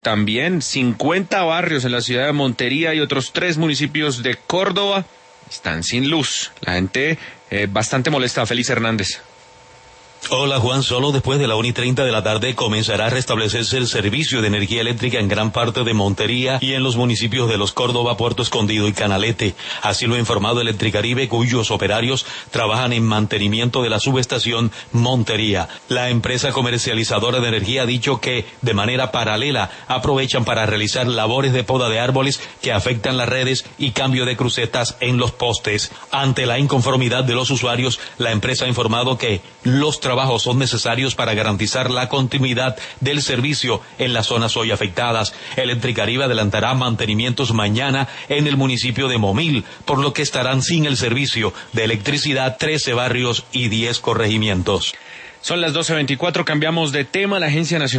también 50 barrios en la ciudad de Montería y otros 3 municipios de Córdoba están sin luz. La gente bastante molesta. Félix Hernández. Hola Juan, solo después de la 1:30 de la tarde comenzará a restablecerse el servicio de energía eléctrica en gran parte de Montería y en los municipios de Los Córdoba, Puerto Escondido y Canalete. Así lo ha informado Electricaribe, cuyos operarios trabajan en mantenimiento de la subestación Montería. La empresa comercializadora de energía ha dicho que, de manera paralela, aprovechan para realizar labores de poda de árboles que afectan las redes y cambio de crucetas en los postes. Ante la inconformidad de los usuarios, la empresa ha informado que los trabajos son necesarios para garantizar la continuidad del servicio en las zonas hoy afectadas. Electricaribe adelantará mantenimientos mañana en el municipio de Momil, por lo que estarán sin el servicio de electricidad 13 barrios y 10 corregimientos. Son las 12:24, cambiamos de tema. La Agencia Nacional